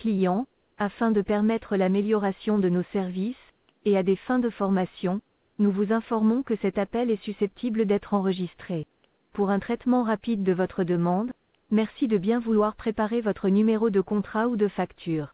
client, afin de permettre l'amélioration de nos services, et à des fins de formation, nous vous informons que cet appel est susceptible d'être enregistré. Pour un traitement rapide de votre demande, merci de bien vouloir préparer votre numéro de contrat ou de facture.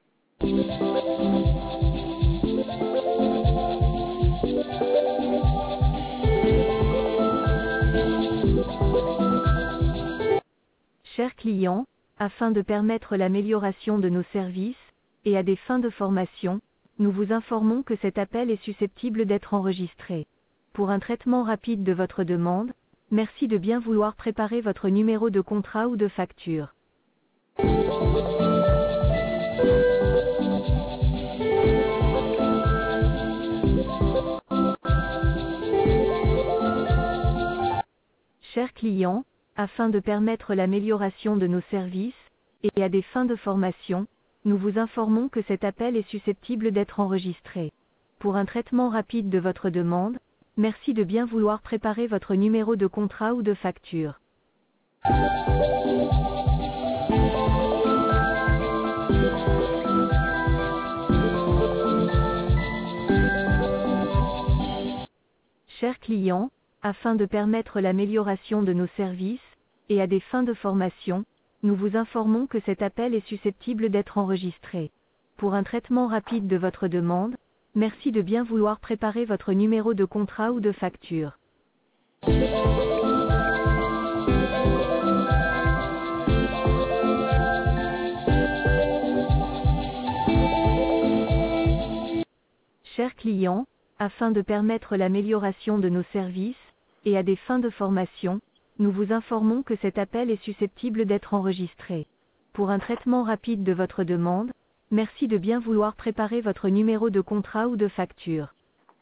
Chers clients, afin de permettre l'amélioration de nos services, et à des fins de formation, nous vous informons que cet appel est susceptible d'être enregistré. Pour un traitement rapide de votre demande, merci de bien vouloir préparer votre numéro de contrat ou de facture. Chers clients, afin de permettre l'amélioration de nos services, et à des fins de formation, nous vous informons que cet appel est susceptible d'être enregistré. Pour un traitement rapide de votre demande, merci de bien vouloir préparer votre numéro de contrat ou de facture. Chers clients, afin de permettre l'amélioration de nos services, et à des fins de formation, nous vous informons que cet appel est susceptible d'être enregistré. Pour un traitement rapide de votre demande, merci de bien vouloir préparer votre numéro de contrat ou de facture. Chers clients, afin de permettre l'amélioration de nos services, et à des fins de formation, nous vous informons que cet appel est susceptible d'être enregistré. Pour un traitement rapide de votre demande, merci de bien vouloir préparer votre numéro de contrat ou de facture.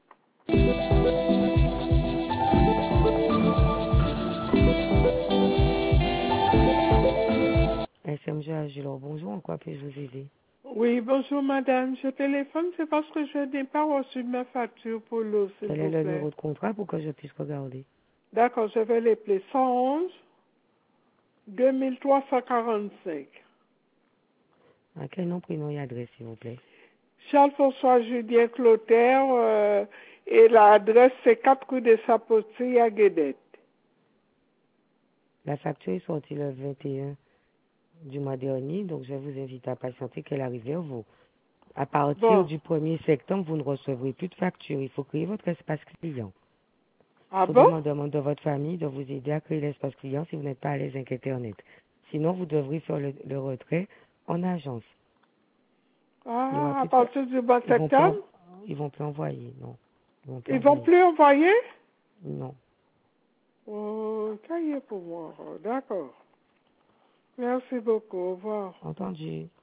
SMG Agilor, bonjour, en quoi puis-je vous aider? Oui, bonjour madame. Je téléphone, c'est parce que je n'ai pas reçu ma facture pour l'eau, s'il vous plaît. Quel est le numéro de contrat pour que je puisse regarder? D'accord, je vais l'appeler 111 2345. À quel nom, prénom et adresse, s'il vous plaît? Charles-François Julien Clotaire, et l'adresse c'est 4 rue des Sapotis à Guédette. La facture est sortie le 21 du mois dernier, donc je vous invite à patienter qu'elle arrive vers vous. À partir du 1er septembre, vous ne recevrez plus de facture. Il faut créer votre espace client. Ah Il faut bon? demander de votre famille de vous aider à créer l'espace client si vous n'êtes pas à l'aise avec Internet. Sinon, vous devrez faire le retrait en agence. Ah, à partir du mois de septembre? Ils vont plus envoyer, non. Ils vont plus envoyer? Non. Oh, ça y est pour moi. D'accord. Merci beaucoup. Au revoir. Entendu.